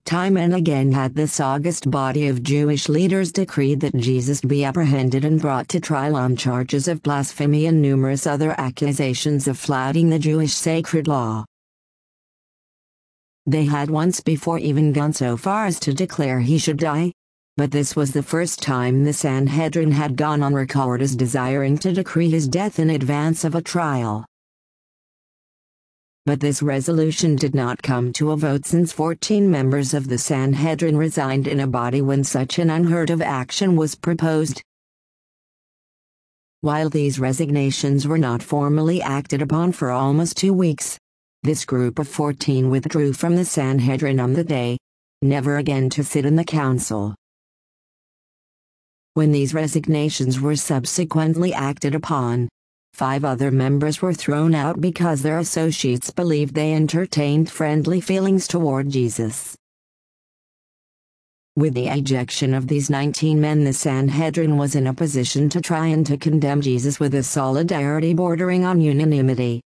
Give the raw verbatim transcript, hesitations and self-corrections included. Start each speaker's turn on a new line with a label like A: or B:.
A: Time and again had this august body of Jewish leaders decreed that Jesus be apprehended and brought to trial on charges of blasphemy and numerous other accusations of flouting the Jewish sacred law. They had once before even gone so far as to declare he should die. But this was the first time the Sanhedrin had gone on record as desiring to decree his death in advance of a trial. But this resolution did not come to a vote, since fourteen members of the Sanhedrin resigned in a body when such an unheard-of action was proposed. While these resignations were not formally acted upon for almost two weeks, this group of fourteen withdrew from the Sanhedrin on the day, never again to sit in the council. When these resignations were subsequently acted upon, five other members were thrown out because their associates believed they entertained friendly feelings toward Jesus. With the ejection of these nineteen men, the Sanhedrin was in a position to try and to condemn Jesus with a solidarity bordering on unanimity.